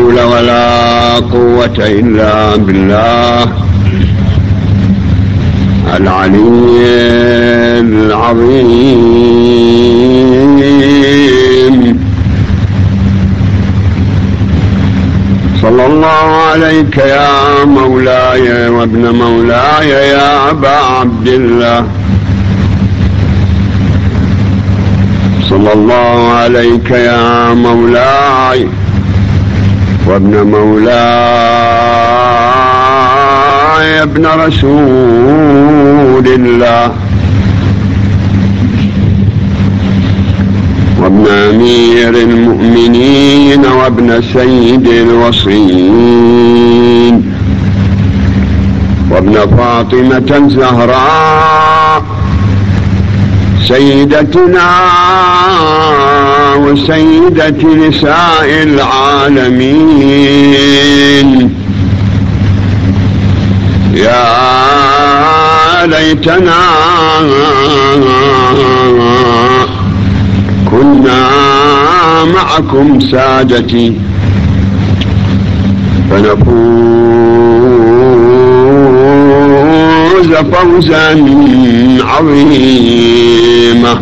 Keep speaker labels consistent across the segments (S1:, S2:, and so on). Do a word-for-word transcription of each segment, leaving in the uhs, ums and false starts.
S1: حول ولا قوة إلا بالله العلي العظيم. صلى الله عليك يا مولاي وابن مولاي يا أبا عبد الله. صلى الله عليك يا مولاي وابن مولاي ابن رسول الله وابن أمير المؤمنين وابن سيد الوصيين وابن فاطمة الزهراء سيدتنا وسيدة نساء العالمين. يا ليتنا كنا معكم سادتي فنفوز فوزا عظيما.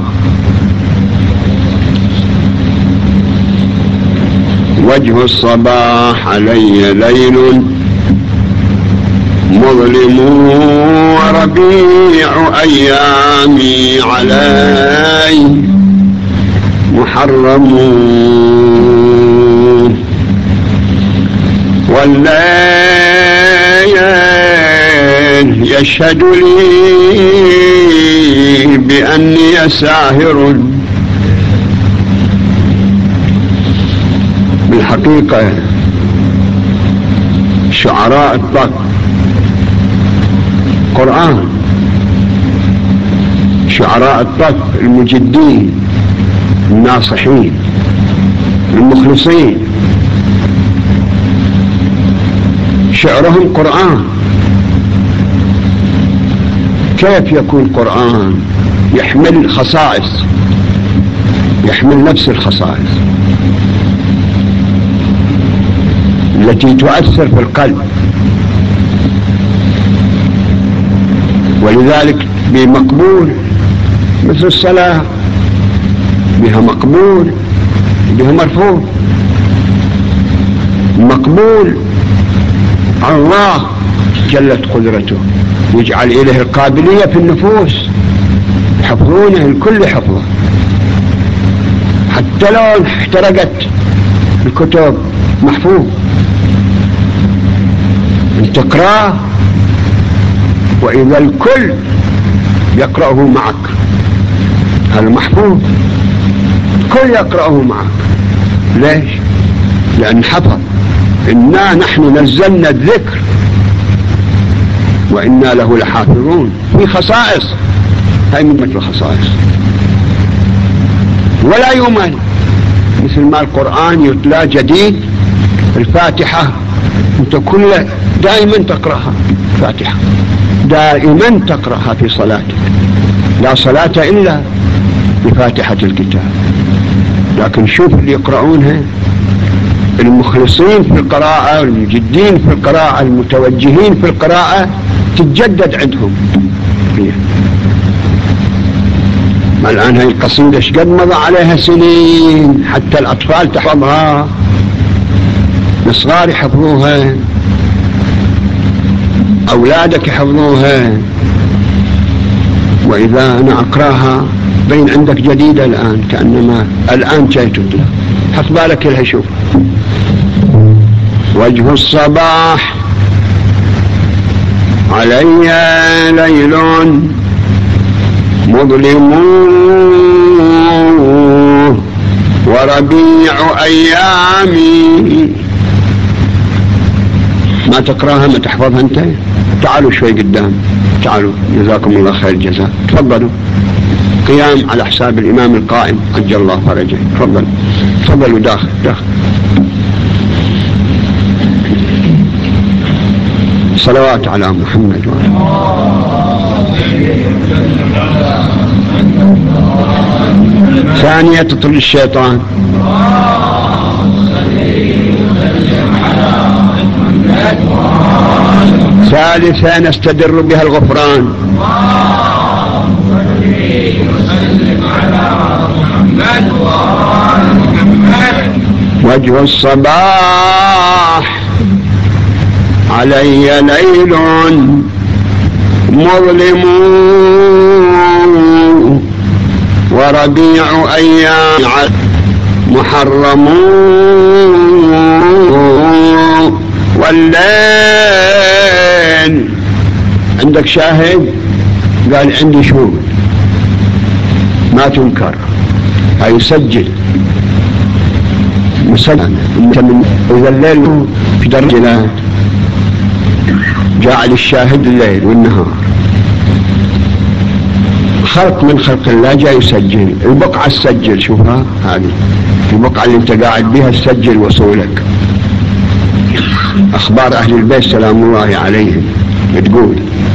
S1: وجه الصباح علي ليل مظلم وربيع أيامي علي محرم والليل يشهد لي بأني ساهر. بالحقيقة شعراء الطق قرآن، شعراء الطق المجدين الناصحين المخلصين شعرهم قرآن. كيف يكون قرآن يحمل خصائص، يحمل نفس الخصائص التي تؤثر في القلب، ولذلك بمقبول مثل الصلاة بها مقبول بها مرفوض. مقبول الله جلت قدرته يجعل إليه القابلية في النفوس يحفظونه الكل حفظه، حتى لو احترقت الكتب محفوظ ان تقرأه، وإذا الكل يقرأه معك هذا محفوظ، الكل يقرأه معك. ليش؟ لأن حفظ. إنا نحن نزلنا الذكر وإنا له لحافظون. في خصائص، هاي من مثل الخصائص ولا يؤمن، مثل ما القرآن يتلى جديد. الفاتحة انت كل دائما تقرأها، فاتحة دائما تقرأها في صلاتك، لا صلاة إلا بفاتحة الكتاب. لكن شوف اللي يقرؤونها المخلصين في القراءة والمجدين في القراءة المتوجهين في القراءة تتجدد عندهم فيها. ما الآن هاي القصيدة شقد مضى عليها سنين حتى الأطفال تحفظها، الصغار يحفظوها، أولادك يحفظوها. وإذا أنا أقراها بين عندك جديدة الآن، كأنما الآن جاي تبدأ، حط بالك لها. شوف وجه الصباح علي ليل مظلم وربيع أيامي. ما تقراها ما تحفظها أنت؟ تعالوا شوي قدام، تعالوا جزاكم الله خير الجزاء. تفضلوا قيام على حساب الإمام القائم عجل الله فرجه. تفضل تفضلوا داخل داخل. صلوات على محمد وعلى ثانية تطل الشيطان. ثالثة نستدر بها الغفران. وجه الصباح علي ليل مظلم وربيع أيام محرم والليل. عندك شاهد؟ قال عندي شهود ما تنكر. هاي سجل مسجل. إذا الليل في درجة جعل الشاهد الليل والنهار. خلق من خلق الله جاي يسجل البقعة السجل. شوفها هذه البقعة اللي انت قاعد بها تسجل وصولك. أخبار أهل البيت سلام الله عليهم تقول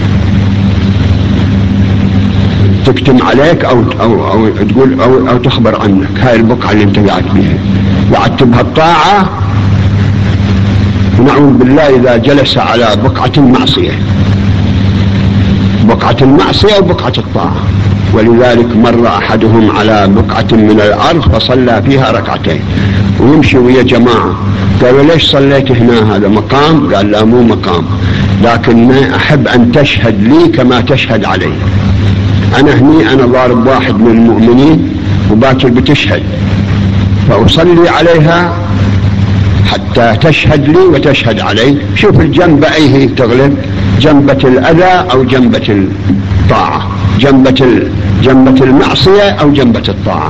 S1: تكتم عليك أو, أو, أو تقول أو, أو تخبر عنك. هاي البقعة اللي انت قاعد بها وعدت بها الطاعة. ونعوذ بالله إذا جلس على بقعة المعصية، بقعة المعصية وبقعة الطاعة. ولذلك مر أحدهم على بقعة من الأرض فصلى فيها ركعتين ويمشي ويا جماعة. قالوا ليش صليت هنا؟ هذا مقام؟ قال لا مو مقام، لكن ما أحب أن تشهد لي كما تشهد علي. أنا هني أنا ضارب واحد من المؤمنين وباكر بتشهد، فأصلي عليها حتى تشهد لي وتشهد علي. شوف الجنبة أي هي تغلب، جنبة الأذى أو جنبة الطاعة، جنبة جنبة المعصية أو جنبة الطاعة.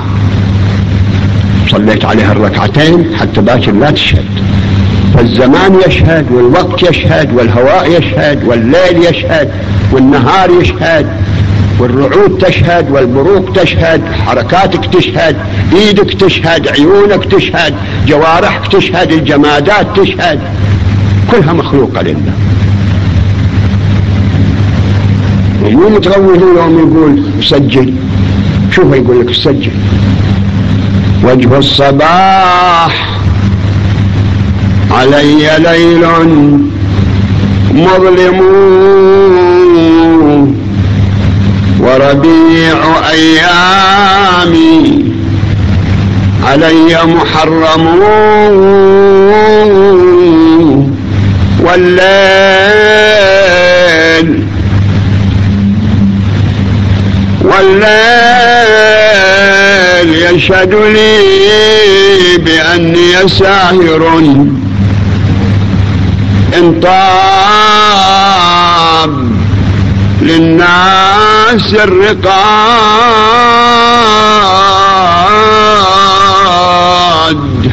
S1: صليت عليها الركعتين حتى باكر لا تشهد. فالزمان يشهد والوقت يشهد والهواء يشهد والليل يشهد والنهار يشهد والرعود تشهد والبروق تشهد، حركاتك تشهد، ايدك تشهد، عيونك تشهد، جوارحك تشهد، الجمادات تشهد، كلها مخلوقة لله. ومو متغوثون يوم يقول سجل. شوف يقول لك سجل. وجه الصباح علي ليل مظلم وربيع أيامي علي محرم والليل والليل يشهد لي بأني ساهر إن طاب للناس الرقاد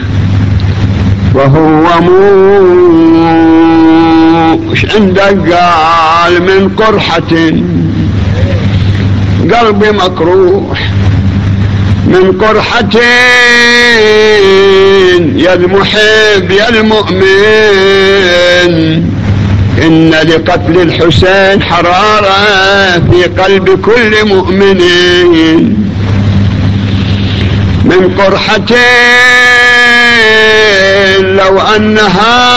S1: وهو موش عندك. قال من قرحة قلبي مكروح، من قرحة يا المحب يا المؤمن، إن لقتل الحسين حرارة في قلب كل مؤمن. من قرحة لو أنها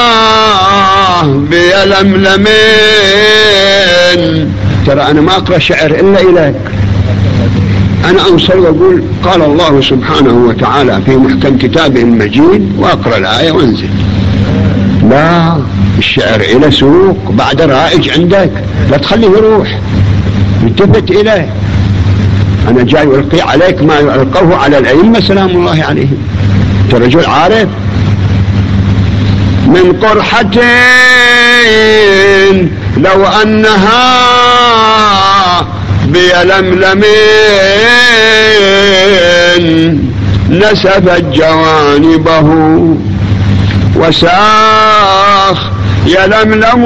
S1: بيلملمين. ترى أنا ما أقرأ شعر إلا إليك، أنا أوصل وأقول قال الله سبحانه وتعالى في محكم كتابه المجيد وأقرأ الآية وانزل. لا، الشعر إلى سوق بعد رائج عندك، لا تخليه يروح، التفت إليه. أنا جاي ألقي عليك ما ألقوه على الأئمة سلام الله عليهم. أنت رجل عارف. من قرحة لو أنها بيلملمين نسفت جوانبه وساخ يلملم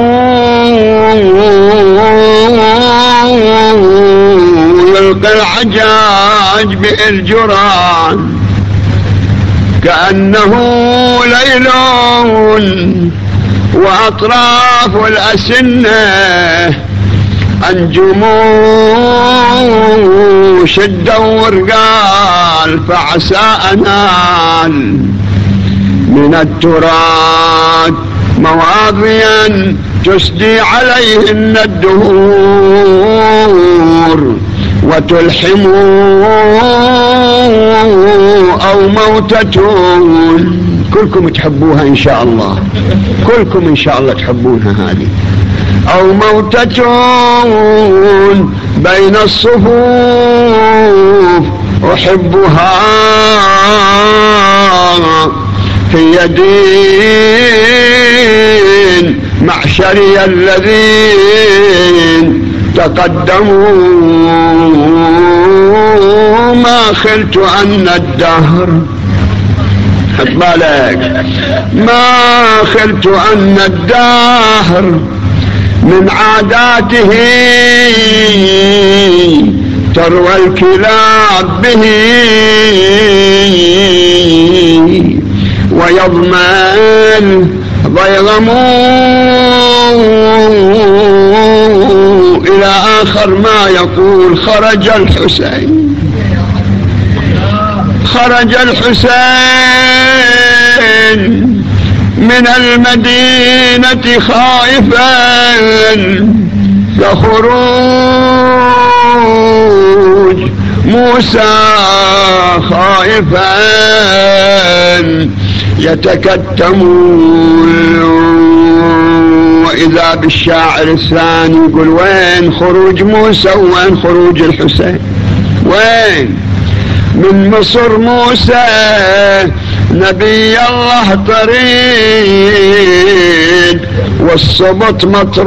S1: يلقي الحجاج بالجران كأنه ليل وأطراف الأسنة أنجم شد ورقال فعسى أنال من التراب مواضيا تسدي عليهن الدهور وتلحموا أو موتتون. كلكم تحبوها إن شاء الله، كلكم إن شاء الله تحبونها هذه. أو موتتون بين الصفوف أحبها في دين معشري الذين تقدموا ما خلت أن الدهر بالك ما خلت أن الدهر من عاداته تروى الكلاب به ويضمن ضيغموا إلى آخر ما يقول. خرج الحسين خرج الحسين من المدينة خائفا كخروج موسى خائفا يتكتم. وإذا بالشاعر الثاني يقول وين خروج موسى وين خروج الحسين؟ وين؟ من مصر موسى نبي الله طريد والصبط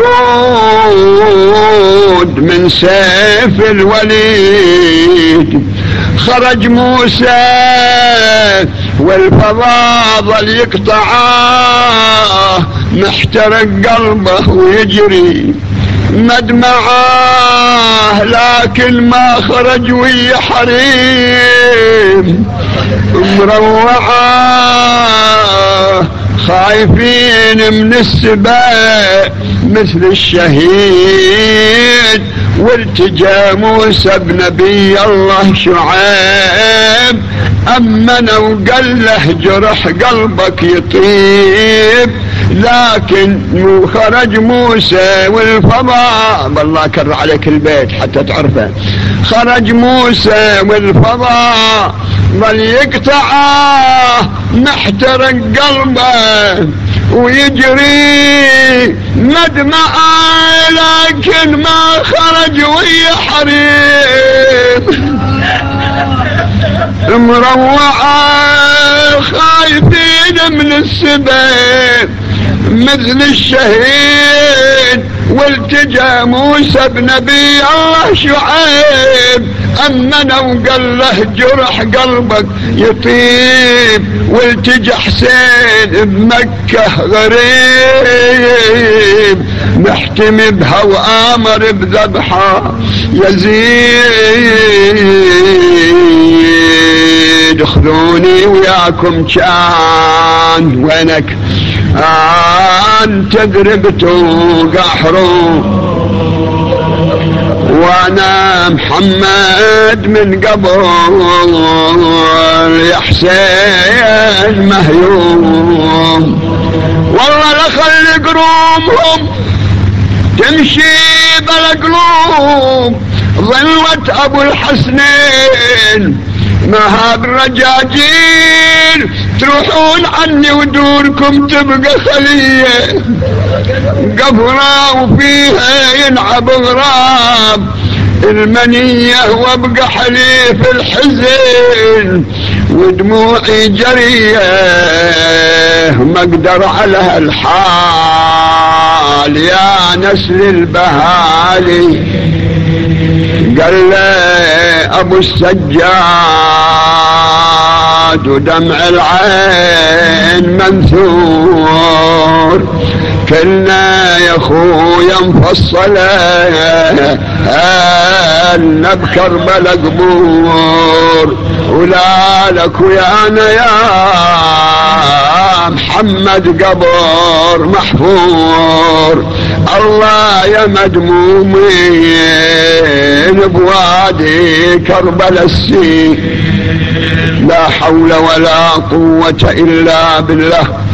S1: مطرود من سيف الوليد. خرج موسى والفضاء ظل يقطعاه محترق قلبه ويجري مدمعاه لكن ما خرج ويا حريم مروعاه خايفين من السباء مثل الشهيد. والتجا موسى بنبي الله شعيب أمنه وقال له جرح قلبك يطيب. لكن خرج موسى والفضاء بالله كر عليك البيت حتى تعرفه. خرج موسى والفضاء ظل يقطعه محترق قلبه ويجري مدمعه لكن ما خرج ويا حريم مروعه خايفين من السباب مثل الشهيد. والتجا موسى بنبي الله شعيب أمنه وقال له جرح قلبك يطيب. والتجا حسين بمكة غريب محتمي بها وآمر بذبحها يزيد. خذوني وياكم كان وينك أنت ذربتوا قحروا وانا محمد من قبل يا حسين مهيوم. والله لخلي قرومهم تمشي بلا قلوب ظلت ابو الحسنين مهاب الرجاجيل تروحون عني ودوركم تبقى خلية قفرة وفيها ينعب غراب المنية وابقى حليف الحزن ودموعي جرية ما اقدر على الحال يا نسل البهالي. قال له ابو السجاد ودمع العين منثور كلنا يا خويا مفصله ان بكربلاء قبور ولا لك ويانا يا محمد قبر محفور. الله يا مدمومين بوادي كربلاء السين لا حول ولا قوة إلا بالله.